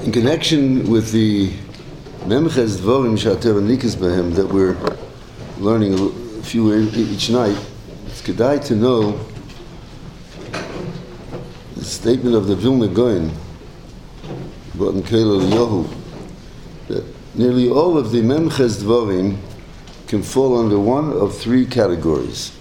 In connection with the Memches Dvorim She'Hateva Nikas Behem that we're learning a few each night, it's kedai to know the statement of the Vilna Gaon, Botan Keil Eliyahu, that nearly all of the Memches Dvorim can fall under one of three categories.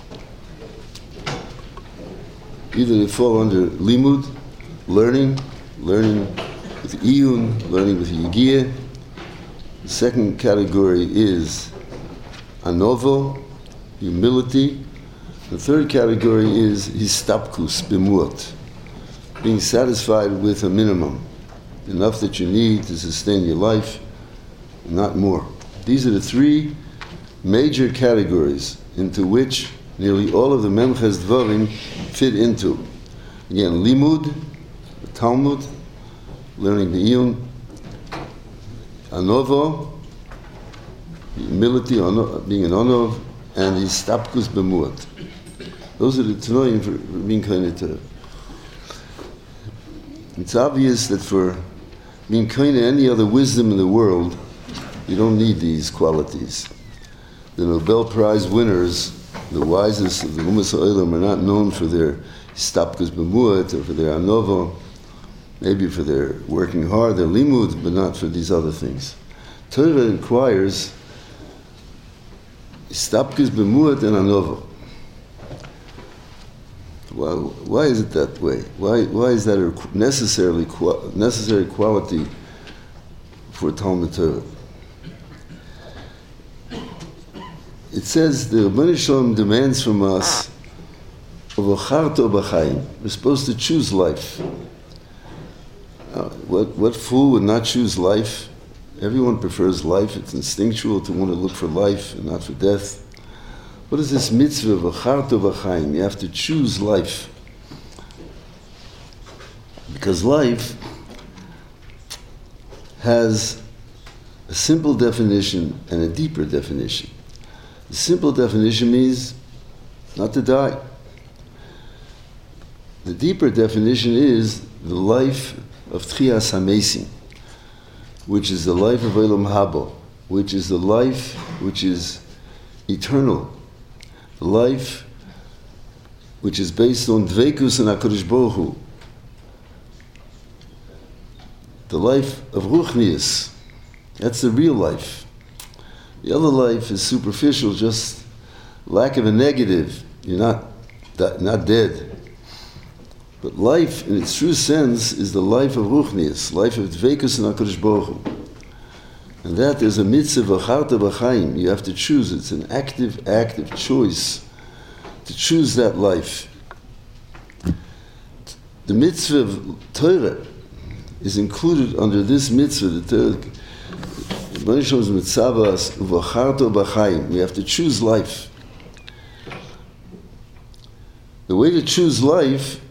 Either they fall under limud, learning with iyun, learning with yigiyah. The second category is anovo, humility. The third category is histapkus, bimuot, being satisfied with a minimum, enough that you need to sustain your life, not more. These are the three major categories into which nearly all of the Memches Dvorim fit into. Again, limud, the Talmud, learning the iyun, anovo, humility, being an onov, and histapkus bemuot. Those are the tanoim for being koine Torah. It's obvious that for being koine any other wisdom in the world, you don't need these qualities. The Nobel Prize winners, the wisest of the Umas HaOlam, are not known for their histapkus bemuot or for their anovo, maybe for their working hard, their limud, but not for these other things. Torah requires histapkus bemuot and anovo. Why is it that way? Why is that a necessary quality for Talmud Torah? It says the Rebbeinu Shalom demands from us, we're supposed to choose life. What fool would not choose life? Everyone prefers life. It's instinctual to want to look for life and not for death. What is this mitzvah of v'charto b'chaim? You have to choose life. Because life has a simple definition and a deeper definition. The simple definition means not to die. The deeper definition is the life of Tchias HaMesim, which is the life of Olam Haba, which is the life which is eternal, the life which is based on Dveikus and HaKadosh Baruch Hu, the life of Ruchnius. That's the real life. The other life is superficial, just lack of a negative. You're not dead. But life, in its true sense, is the life of Ruchnius, life of Dveikus and HaKadosh Baruch Hu. And that is a mitzvah v'charta b'chaim. You have to choose. It's an active choice to choose that life. The mitzvah of Torah is included under this mitzvah. The Torah, we have to choose life. The way to choose life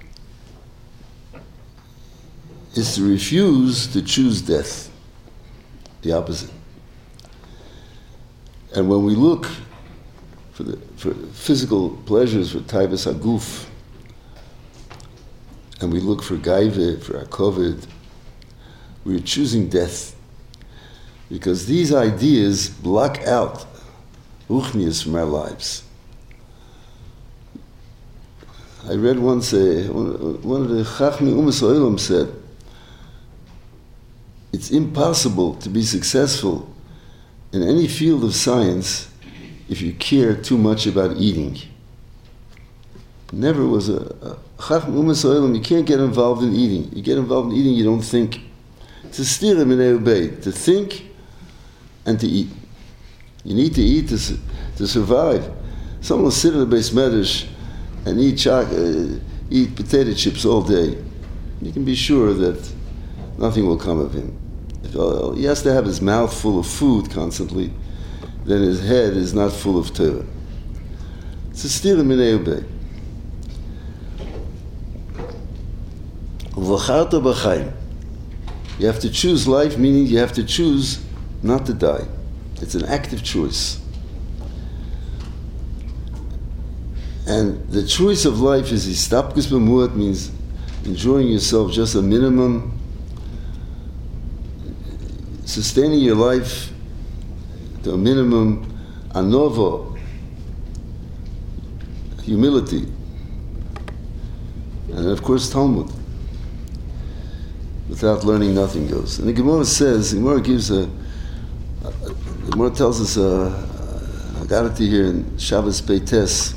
is to refuse to choose death, the opposite. And when we look for physical pleasures, for taivas haguf, and we look for gaive, for akovid, we're choosing death. Because these ideas block out ruchnius from our lives. I read once one of the Chachmei Umas HaOlam said, it's impossible to be successful in any field of science if you care too much about eating. Never was a Chachmei Umas HaOlam, you can't get involved in eating. You get involved in eating, you don't think. It's a stira minei ubei, to think and to eat. You need to eat to survive. Someone will sit in a beis medrash and eat potato chips all day. You can be sure that nothing will come of him. If he has to have his mouth full of food constantly, then his head is not full of Torah. It's a stira minei ubei. V'charta b'chaim. You have to choose life, meaning you have to choose not to die. It's an active choice. And the choice of life is histapkus bemuot, means enjoying yourself just a minimum sustaining your life to a minimum, anova, humility, and of course Talmud. Without learning, nothing goes. And the Gemara says, the Gemara tells us, I got it here in Shabbos Peites,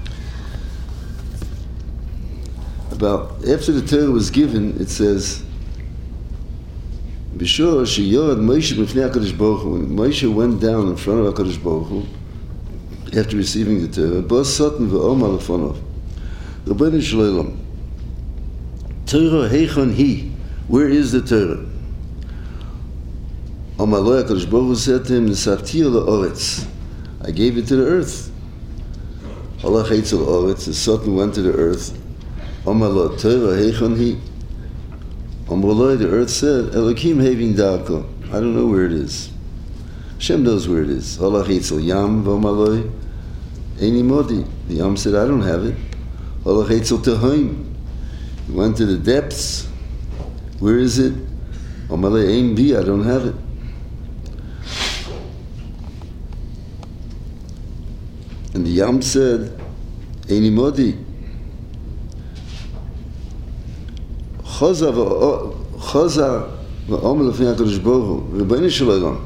about after the Torah was given, it says, B'shor sheyorad Moshe b'fnei HaKadosh Baruch Hu, when Moshe went down in front of HaKadosh Baruch Hu, after receiving the Torah, Bos Soten v'omar lefonov, Rabbeinu Shalom, Torah heichon hi, where is the Torah? Omar lo HaKadosh Baruch Hu said to him, Nesartiya la'oretz, I gave it to the earth. Halach eitzel oretz, the Soten went to the earth. Omar lo Torah heichon hi, Omar lo, the earth said, Elokim hevin darko, I don't know where it is. Hashem knows where it is. Halach eitzel yam v'omar lo, Eini modi, the yam said, I don't have it. Halach eitzel tehoim, he went to the depths. Where is it? Omar lo ein bi, I don't have it. And the yam said, Eini modi, Chazar v'omer l'fnei HaKadosh Baruch Hu, Rebbeinu Shalom,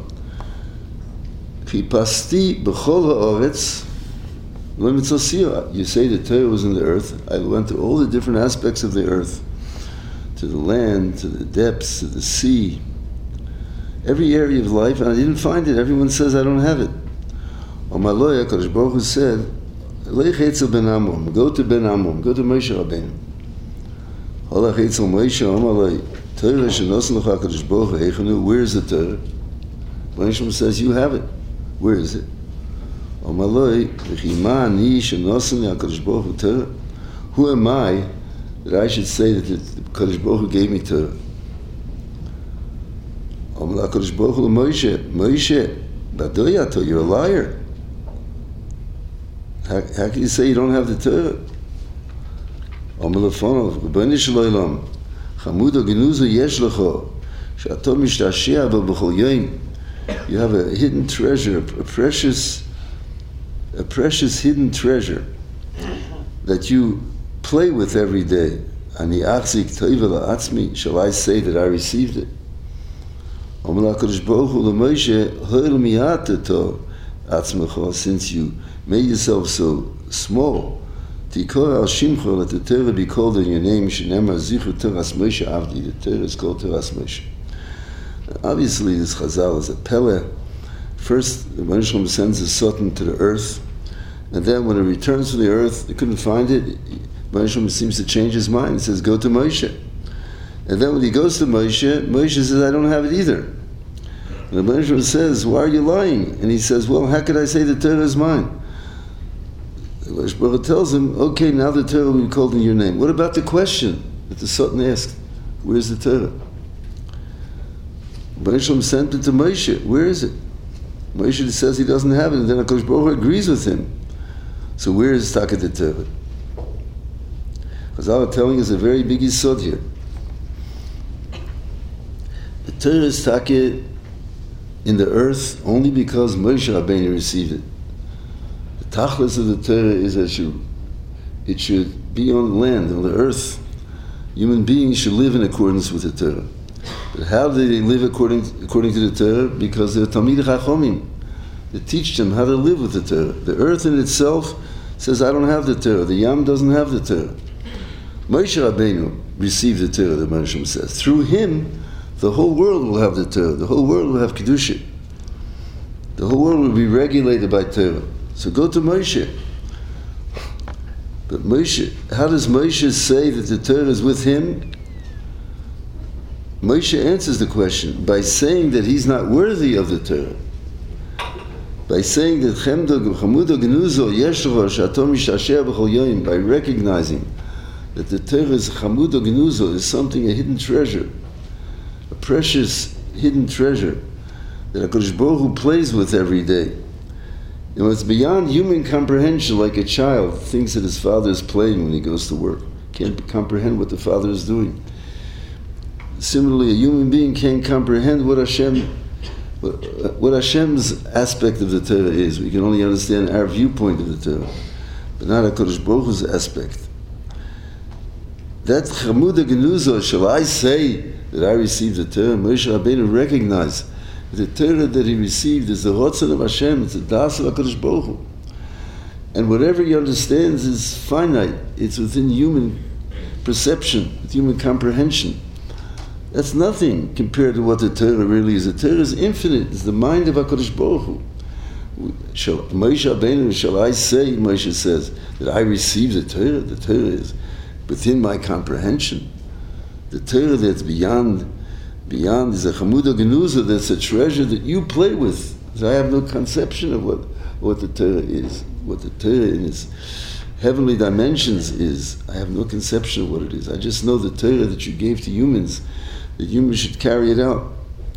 Chipasti b'chol ha'oretz, lo mitzosiyah. You say the Torah was in the earth. I went to all the different aspects of the earth, to the land, to the depths, to the sea, every area of life, and I didn't find it. Everyone says I don't have it. Omar lo, HaKadosh Baruch Hu said, Leich etzel ben Amram, go to Ben Amram, go to Moshe Rabbeinu. Halach etzel Moshe, Omar lo, Torah shenosen l'cha HaKadosh Baruch Hu heichanu, where is the Torah? Moshe says, you have it. Where is it? Omar lo, v'chima ani shenosen l'HaKadosh Baruch Hu Torah. Who am I that I should say that the HaKadosh Baruch Hu gave me Torah? Omar HaKadosh Baruch Hu Moshe, Moshe, badoyato, you're a liar. How can you say you don't have the Torah? Omar lefonov, Rebbeinu Shalom, chamudo genuzo yesh lecho, she'ato mishtashea bo b'chol yom. You have a hidden treasure, a precious hidden treasure that you play with every day. Ani achzik toiva la'atzmi, shall I say that I received it? Omar HaKadosh Baruch Hu leMoshe, ho'el mi'atato atzmecho, since you made yourself so small, tikor al shimcho, let the Torah be called in your name, shenemar zichru Toras Moshe avdi, the Torah is called Toras Moshe. Obviously, this Chazal is a pele. First, the Rebbeinu Shalom sends the Soten to the earth, and then when it returns from the earth, they couldn't find it. Rebbeinu Shalom seems to change his mind. He says, go to Moshe. And then when he goes to Moshe, Moshe says, I don't have it either. And the Rebbeinu Shalom says, why are you lying? And he says, well, how could I say the Torah is mine? The Rebbeinu Shalom tells him, okay, now the Torah will be called in your name. What about the question that the Soten asked? Where's the Torah? Rebbeinu Shalom sent it to Moshe. Where is it? Moshe says he doesn't have it, and then HaKadosh Baruch Hu agrees with him. So where is Taka the Torah? Chazal are telling us a very big yesod here. The Torah is Taka in the earth only because Moshe Rabbeinu received it. The tachlis of the Torah is that it should be on the land, on the earth. Human beings should live in accordance with the Torah. But how do they live according to the Torah? Because they're Talmidei Chachomim. They teach them how to live with the Torah. The earth in itself says, I don't have the Torah. The Yam doesn't have the Torah. Moshe Rabbeinu received the Torah, the Rebbeinu Shalom says. Through him, the whole world will have the Torah. The whole world will have Kedusha. The whole world will be regulated by Torah. So go to Moshe. But Moshe, how does Moshe say that the Torah is with him? Moshe answers the question by saying that he's not worthy of the Torah. By saying that by recognizing that the Torah is chamudo genuzo, is something, a hidden treasure, a precious hidden treasure that HaKadosh Baruch Hu plays with every day. You know, it's beyond human comprehension, like a child thinks that his father is playing when he goes to work. Can't comprehend what the father is doing. Similarly, a human being can't comprehend what Hashem what Hashem's aspect of the Torah is. We can only understand our viewpoint of the Torah, but not HaKadosh Baruch Hu's aspect. That Chamuda Genuzo, shall I say that I received the Torah? Moshe Rabbeinu recognized the Torah that he received is the Rotzon of Hashem, it's the Das of HaKadosh Baruch Hu. And whatever he understands is finite. It's within human perception, with human comprehension. That's nothing compared to what the Torah really is. The Torah is infinite. It's the mind of HaKadosh Baruch Hu. Moshe Rabbeinu, shall I say, Moshe says, that I received the Torah? The Torah is within my comprehension. The Torah that's beyond is a Chamuda Genuza, that's a treasure that you play with. I have no conception of what the Torah is, what the Torah in its heavenly dimensions is. I have no conception of what it is. I just know the Torah that you gave to humans, that humans should carry it out.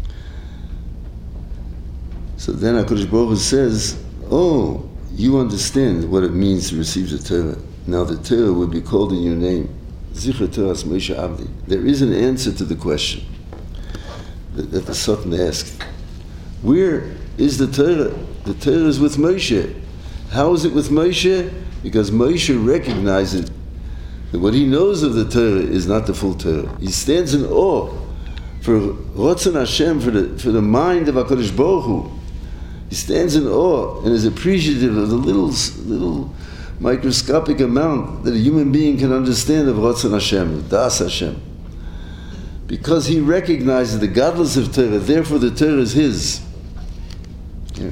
So then HaKadosh Baruch Hu says, oh, you understand what it means to receive the Torah. Now the Torah will be called in your name. Zichar Torahs Moshe Avdi. There is an answer to the question that the Satan asked. Where is the Torah? The Torah is with Moshe. How is it with Moshe? Because Moshe recognizes that what he knows of the Torah is not the full Torah. He stands in awe for Rotzon Hashem, for the mind of HaKadosh Baruch Hu. He stands in awe and is appreciative of the little microscopic amount that a human being can understand of Rotzon Hashem, Das Hashem. Because he recognizes the godless of Torah, therefore the Torah is his. Yeah.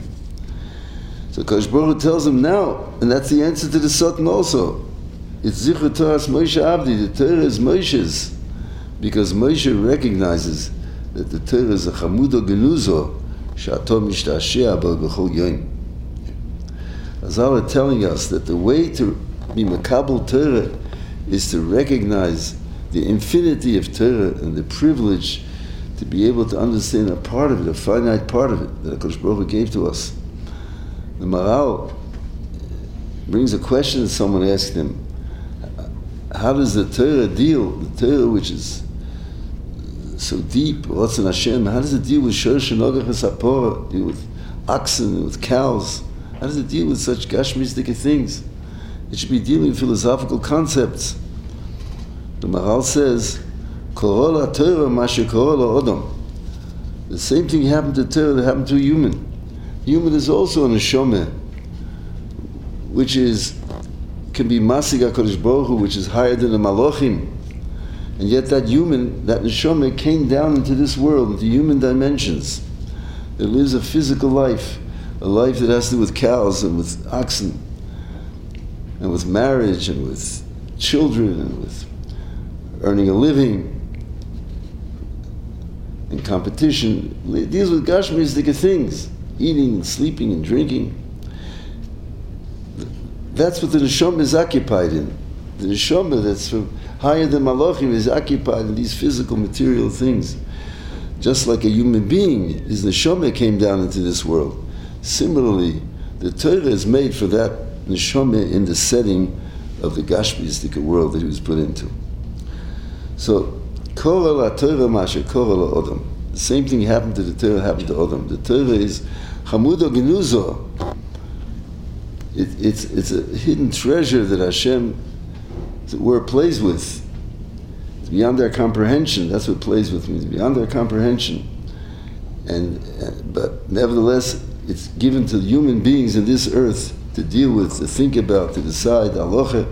So Kadosh Baruch Hu tells him now, and that's the answer to the Satan also. It's Zichar Torahs Moshe Avdi, the Torah is Moshe's. Because Moshe recognizes that the Torah is a Chamudo Genuzo, Sha'ato Mishtashea Bo B'chol Yoim. Azal are telling us that the way to be Makabel Torah is to recognize the infinity of Torah and the privilege to be able to understand a part of it, a finite part of it that HaKadosh Baruch Hu gave to us. The Maharal brings a question that someone asked him, how does the Torah deal, the Torah which is so deep, Rotzon Hashem, how does it deal with Shorsh and Ogach and Sapora, deal with oxen, with cows? How does it deal with such gashmistic things? It should be dealing with philosophical concepts. The Maharal says, Korol HaTorah Mashe Korol HaOdom. The same thing happened to Torah that happened to a human. Human is also an neshama, which can be Masig HaKadosh Baruch Hu, which is higher than the Malachim. And yet that human, that neshama, came down into this world, into human dimensions. It lives a physical life, a life that has to do with cows and with oxen, and with marriage and with children and with earning a living and competition. It deals with gashmistic things, eating and sleeping and drinking. That's what the neshama is occupied in. The neshama that's from higher than malachim is occupied in these physical, material things. Just like a human being, his neshama came down into this world. Similarly, the Torah is made for that neshama in the setting of the gashmistic world that he was put into. So, Korol HaTorah Mashe Korol HaOdom. The same thing happened to the Torah, happened to Odom. The Torah is Chamudo Genuzo. It's a hidden treasure that Hashem, the word plays with. It's beyond our comprehension. That's what plays with means, beyond our comprehension. But nevertheless, it's given to human beings in this earth to deal with, to think about, to decide, halacha.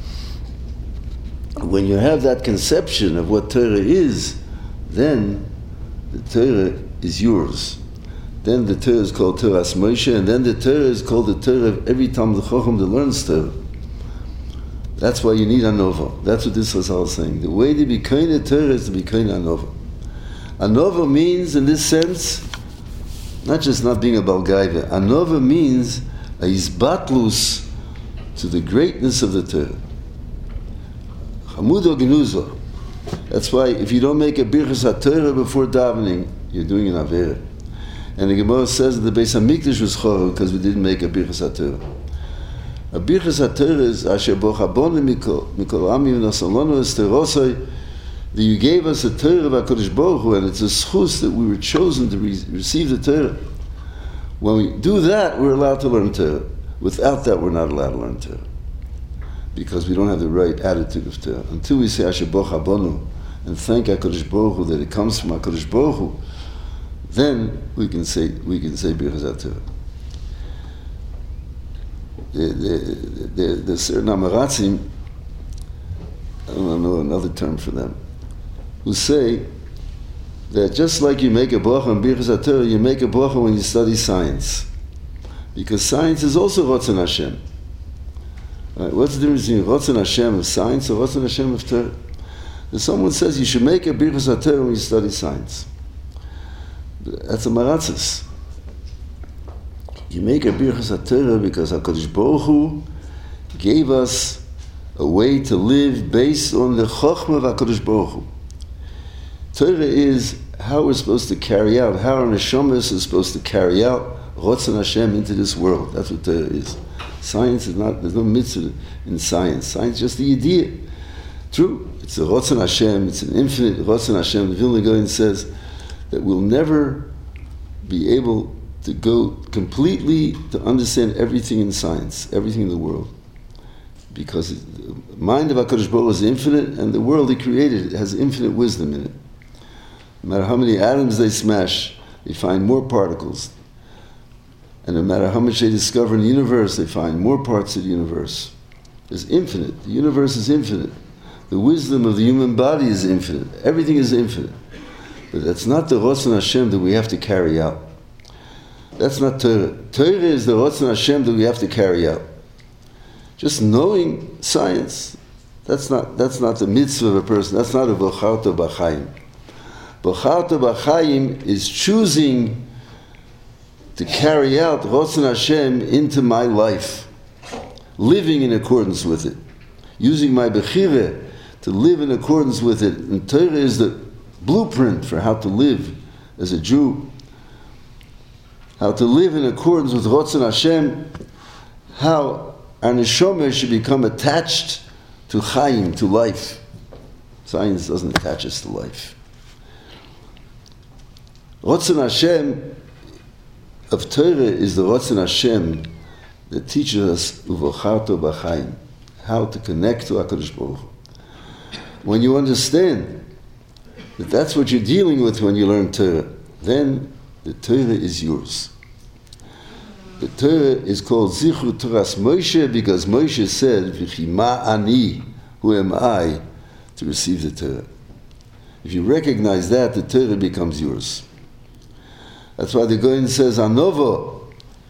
When you have that conception of what Torah is, then the Torah is yours. Then the Torah is called Torahs Moshe, and then the Torah is called the Torah of every Talmid Chacham that learns Torah. That's why you need Anova. That's what this was all saying. The way to be Koine Torah is to be Koine Anova. Anova means, in this sense, not just not being a Balgaiva. Anova means a isbatlus to the greatness of the Torah. Chamudo Genuzo. That's why if you don't make a Birchas HaTorah before davening, you're doing an Avera. And the Gemara says that the Beis HaMikdash was chorah because we didn't make a Birchas HaTorah. A Birchas HaTorah is Asher Bo Chaboni Mikol Ami V'Nasalonu Esterosoi that you gave us a Torah of HaKadosh Baruch Hu, and it's a schus that we were chosen to receive the Torah. When we do that, we're allowed to learn Torah. Without that, we're not allowed to learn Torah, because we don't have the right attitude of Torah. Until we say Asher Boch Habonu and thank HaKadosh Baruch Hu that it comes from HaKadosh Baruch Hu, then we can say Birchas Torah. The certain Amaratzim, I don't know another term for them, who say that just like you make a bracha on Birchas Torah, you make a bracha when you study science, because science is also Ratzon Hashem. Right? What's the difference between Ratzon Hashem of science or Ratzon Hashem of Torah? If someone says you should make a Birchas Torah when you study science, that's a maratzis. You make a Birchas Torah because HaKadosh Baruch Hu gave us a way to live based on the Chochmah of HaKadosh Baruch Hu. Torah is how we're supposed to carry out, how our neshamas is supposed to carry out Ratzon Hashem into this world. That's what Torah is. Science is not, there's no mitzvah in science. Science is just the idea. True, it's a Ratzon Hashem, it's an infinite Ratzon Hashem. The Vilna Gaon says that we'll never be able to go completely to understand everything in science, everything in the world. Because the mind of HaKadosh Baruch Hu is infinite, and the world He created has infinite wisdom in it. No matter how many atoms they smash, they find more particles. And no matter how much they discover in the universe, they find more parts of the universe. It's infinite. The universe is infinite. The wisdom of the human body is infinite. Everything is infinite. But that's not the Ratzon Hashem that we have to carry out. That's not Torah. Torah is the Ratzon Hashem that we have to carry out. Just knowing science, that's not the mitzvah of a person. That's not a Bocharta B'chaim. Bocharta B'chaim is choosing to carry out Ratzon Hashem into my life, living in accordance with it, using my Bechira to live in accordance with it. And Torah is the blueprint for how to live as a Jew, how to live in accordance with Ratzon Hashem, how our neshama should become attached to Chaim, to life. Science doesn't attach us to life. Ratzon Hashem of Torah is the Ratzon Hashem that teaches us Uvocharto B'chaim, how to connect to HaKadosh Baruch Hu. When you understand that that's what you're dealing with when you learn Torah, then the Torah is yours. The Torah is called Zichru Toras Moshe because Moshe said, V'chi ma ani, who am I, to receive the Torah. If you recognize that, the Torah becomes yours. That's why the Gaon says, Anova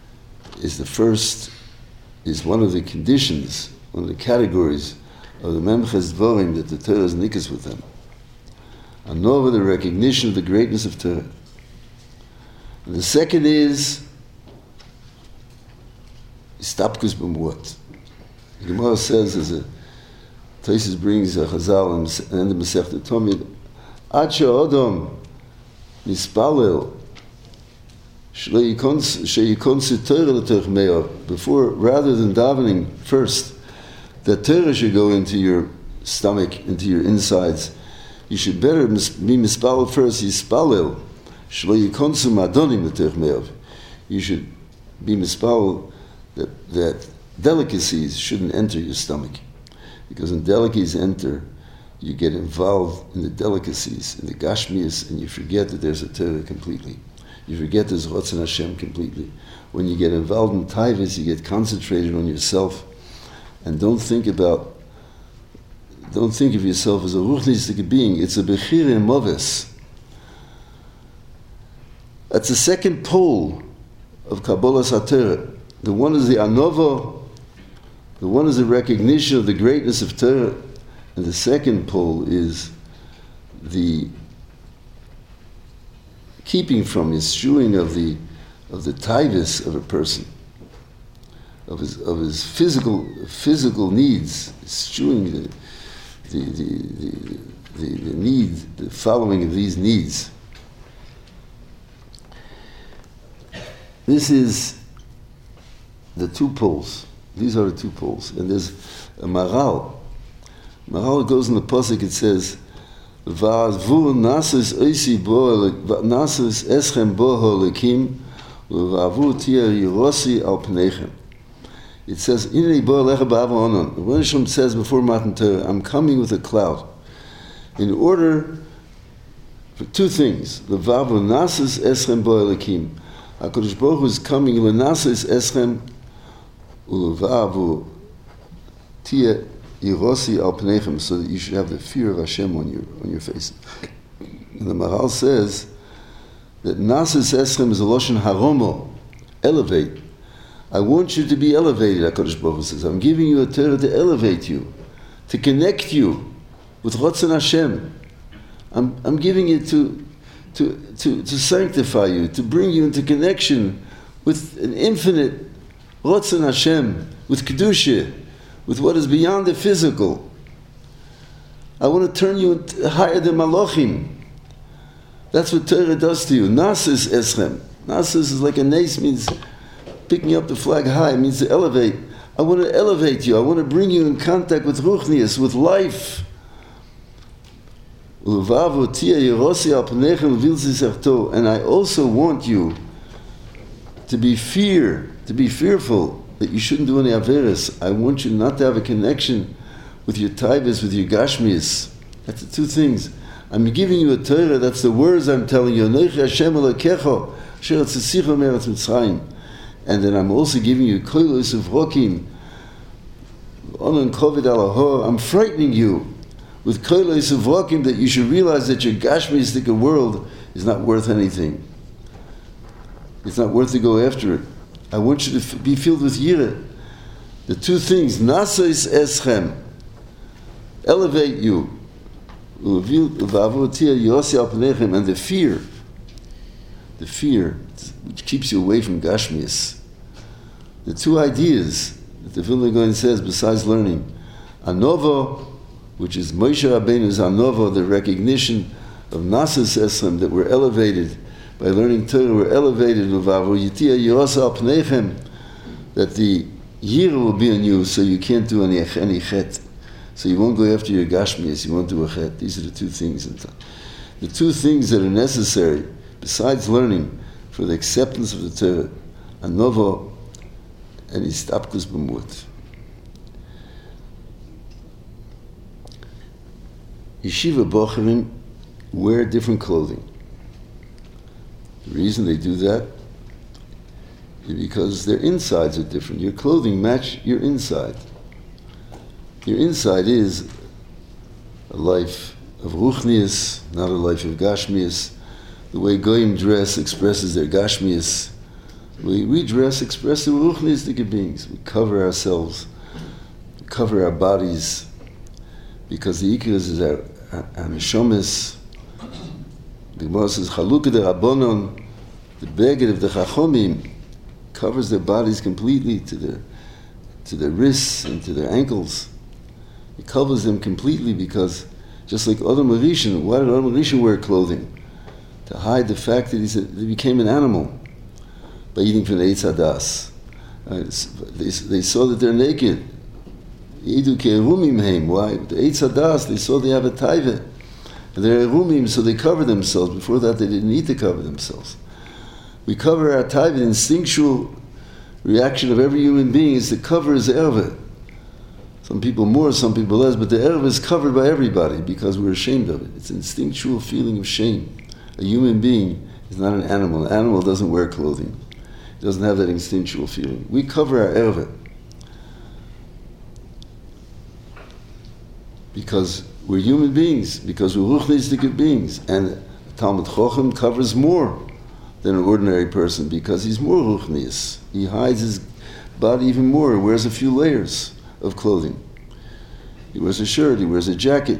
is one of the conditions, one of the categories of the Memches Dvorim that the Torah is nikas with them. Anova, the recognition of the greatness of Torah. And the second is Istapkus b'muot. The Gemara says, as Tosfos brings a Chazal and end of Masechta Tomid, Ad she'odom nispalel sheyikonsu Torah l'torch me'or. Before, rather than davening first, that Torah should go into your stomach, into your insides, you should better be mispalel first, yispalel sheyikonsu madonim l'torch me'or. You should be mispalel that delicacies shouldn't enter your stomach. Because when delicacies enter, you get involved in the delicacies, in the gashmias, and you forget that there's a Torah completely. You forget there's Ratzon Hashem completely. When you get involved in taivas, you get concentrated on yourself, and don't think of yourself as a ruchnistic being. It's a bechira in moves. That's the second pole of Kabbalas HaTorah. The one is the anova, the one is the recognition of the greatness of Torah, and the second pole is the keeping from, eschewing of the taivas of a person, of his physical needs, eschewing the need, the following of these needs. This is the two poles. These are the two poles. And there's a Maral. Maral goes in the Pasuk, it says, Va'avu nasis oisi bo nasis eschem bo holikim va'avu tia yirosi al pneichem. It says, Inei bo lecha ba'ava onon. The Rebbeinu Shalom says before Matan Torah, I'm coming with a cloud. In order for two things. Va'avu nasis eschem bo holikim. HaKadosh Baruch Hu is coming l'nasis eschem u'va'avu tia yirosi al pneichem, so that you should have the fear of Hashem on your face. And the Maharal says that nasis eschem is a loshen haromo, elevate. I want you to be elevated, HaKadosh Baruch Hu says. I'm giving you a Torah to elevate you, to connect you with Ratzon Hashem. I'm giving it to sanctify you, to bring you into connection with an infinite Ratzon Hashem, with Kedusha, with what is beyond the physical. I want to turn you higher than Malachim. That's what Torah does to you. Nasis eschem. Nasis is like a nes, means picking up the flag high, it means to elevate. I want to elevate you. I want to bring you in contact with Ruchnius, with life. And I also want you to be fearful that you shouldn't do any averis. I want you not to have a connection with your taivas, with your gashmias. That's the two things. I'm giving you a Torah, that's the words I'm telling you. And then I'm also giving you koilos of rokim. I'm frightening you with koilos of rokim, that you should realize that your gashmistic world is not worth anything. It's not worth to go after it. I want you to be filled with yirah. The two things, nasais eschem, elevate you, and the fear which keeps you away from gashmias. The two ideas that the Vilna Gaon says besides learning, anova, which is Moshe Rabbeinu's anova, the recognition of nasas esrem, that we're elevated by learning Torah, we're elevated that the yira will be on you, so you can't do any chet. So you won't go after your gashmias, you won't do a chet. These are the two things. The two things that are necessary, besides learning, for the acceptance of the Torah, anova and istapkus b'mut. Yeshiva bocharim wear different clothing. The reason they do that is because their insides are different. Your clothing match your inside. Your inside is a life of ruchnius, not a life of gashmius. The way goyim dress expresses their gashmius. The way we dress expresses the ruchniistic beings. We cover ourselves, we cover our bodies, because the ikar is our neshomis. The Gemara says, Chalukah de Rabbanon, the beged of the Chachomim, covers their bodies completely to their wrists and to their ankles. It covers them completely because, just like Adam Arishan, why did Adam Arishan wear clothing? To hide the fact that he became an animal by eating from the Eitz Hadas. They saw that they're naked. Yidu ke'erumim heim. Why? The Eitz Hadas, they saw they have a taiva. They're erumim, so they cover themselves. Before that, they didn't need to cover themselves. We cover our taiva. The instinctual reaction of every human being is to cover his erva. Some people more, some people less, but the erva is covered by everybody because we're ashamed of it. It's an instinctual feeling of shame. A human being is not an animal. An animal doesn't wear clothing. It doesn't have that instinctual feeling. We cover our erva because we're human beings, because we're ruchnistic beings. And Talmud Chochem covers more than an ordinary person because he's more ruchnis. He hides his body even more. He wears a few layers of clothing. He wears a shirt, he wears a jacket.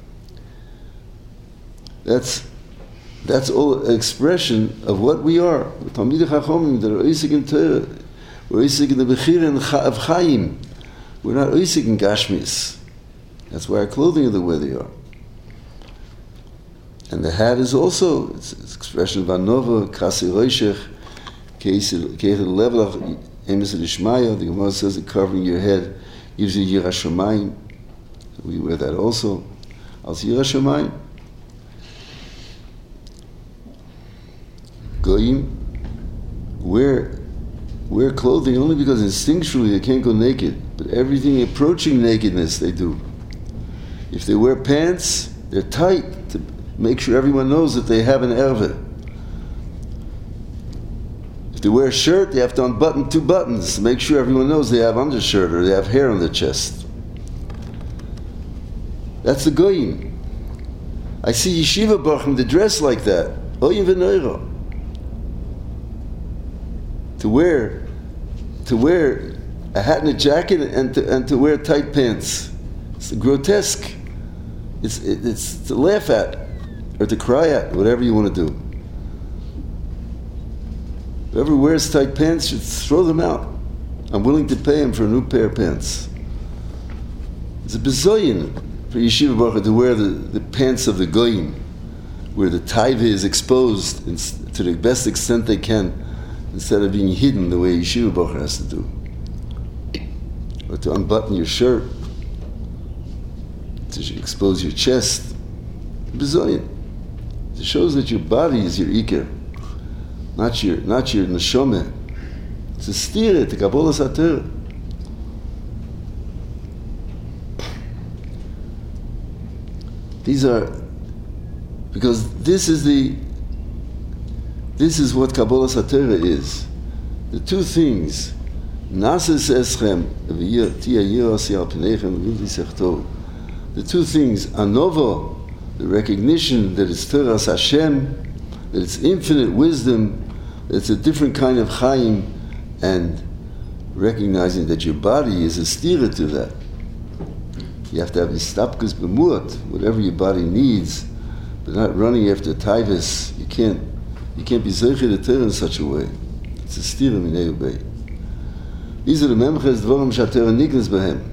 That's all an expression of what we are. Talmidei Chachomim that are oisik in Torah. We're oisik in the Bechira of Chaim. We're not oisik in Gashmis. That's why our clothing are the way they are. And the hat is also, it's an expression of Anova, Kasi Roishech, Keichet Levlach, Emes Lishmaya. The Gemara says that covering your head gives you Yirah Shamayim. We wear that also. Als Yirah Shamayim. wear clothing only because instinctually they can't go naked, but everything approaching nakedness they do. If they wear pants, they're tight to make sure everyone knows that they have an erve. If they wear a shirt, they have to unbutton 2 buttons to make sure everyone knows they have undershirt or they have hair on their chest. That's the goyim. I see yeshiva bachim that dress like that. Oyim v'noiro. To wear a hat and a jacket and to wear tight pants. It's grotesque. It's to laugh at or to cry at, whatever you want to do. Whoever wears tight pants should throw them out. I'm willing to pay him for a new pair of pants. It's a bizoyin for yeshiva baruch to wear the pants of the goyim, where the taiva is exposed to the best extent they can, instead of being hidden the way yeshiva baruch has to do. Or to unbutton your shirt, to expose your chest. Bizoyin. It shows that your body is your ikar, not your neshama. It's a stira, to Kabbalah Satorah. These are, because this is what Kabbalah Satorah is. The 2 things, Nases Eschem, the 2 things, Anovo, the recognition that it's Teras Hashem, that it's infinite wisdom, that it's a different kind of Chaim, and recognizing that your body is a stira to that. You have to have istapkus b'muat, whatever your body needs, but not running after taivas. You can't be zeicher to Torah in such a way. It's a stira minei ubei. These are the memches dvarim shatera niknas behem.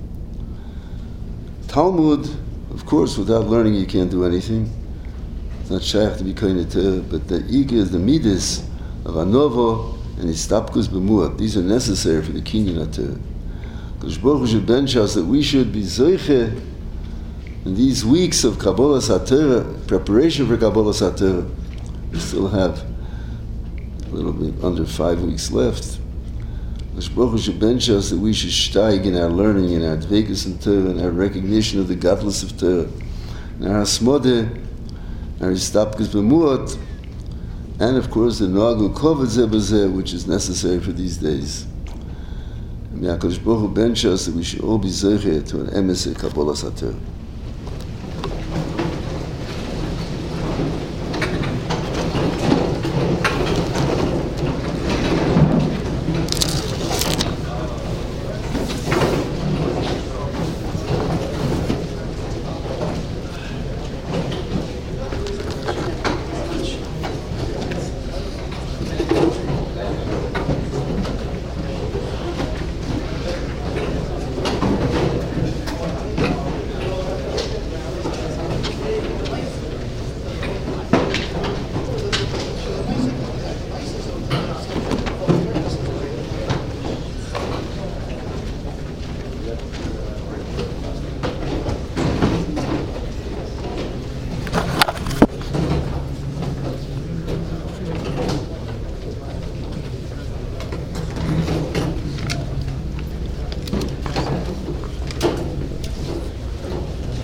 Talmud, of course, without learning you can't do anything. It's not shaykh to be kohen Torah, but the ikar is the midas of anovo and istapkus b'muat. These are necessary for the kinyan of Torah. Kodesh Baruch Hu should bench us that we should be zeiche in these weeks of Kabbalah Satorah, preparation for Kabbalah Satorah. We still have a little bit under 5 weeks left. Kodesh Baruch Hu should bench us that we should steig in our learning, in our dvekus in Torah, in our recognition of the godless of Torah, in our hasmodeh, our istapkus b'muat, and of course the noagul kovod zeh b'zeh, which is necessary for these days. May HaKadosh Baruch Hu bench us that we should all be zeicher to an emes in Kabbalah Satorah.